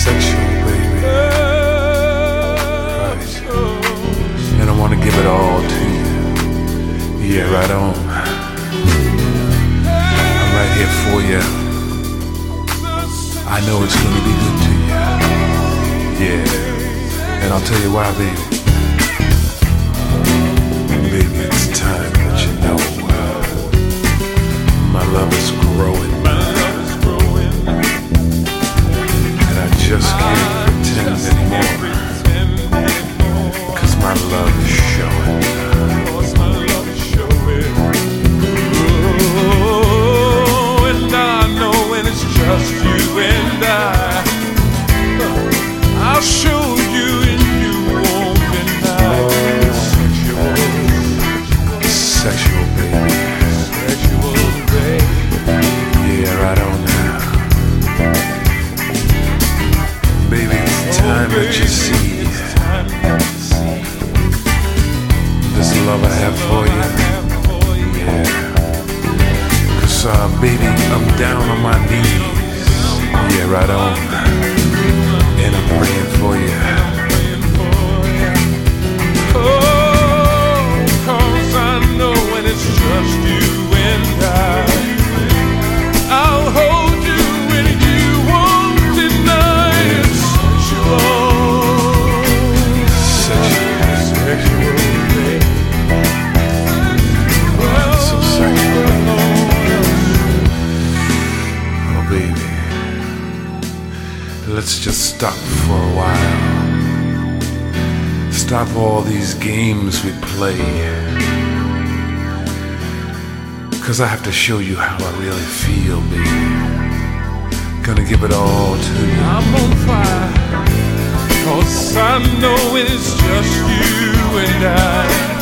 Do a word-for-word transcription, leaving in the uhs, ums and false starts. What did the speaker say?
sexual, baby. Right. And I want to give it all to you. Yeah, right on. I'm right here for you. I know it's gonna be good to you. Yeah. And I'll tell you why, baby. Baby, it's time that you know uh, my love is growing. And I just can't pretend anymore. Cause my love is showing. Oh, and I know when it's just you and I, I'll show you and you won't deny. Sexual, sexual baby, sexual baby. Yeah, right on now. Baby, it's time that you see this love I have for you. Yeah. Cause uh, baby, I'm down on my knees. Yeah, right on. And I'm praying for you. Oh, cause I know when it's just you and I, I'll hold you when you won't deny it. Sexual, sexual, baby. Oh, so sexual. Oh, baby. Let's just stop for a while. Stop all these games we play. Cause I have to show you how I really feel, baby. Gonna give it all to you. I'm on fire. Cause I know it's just you and I.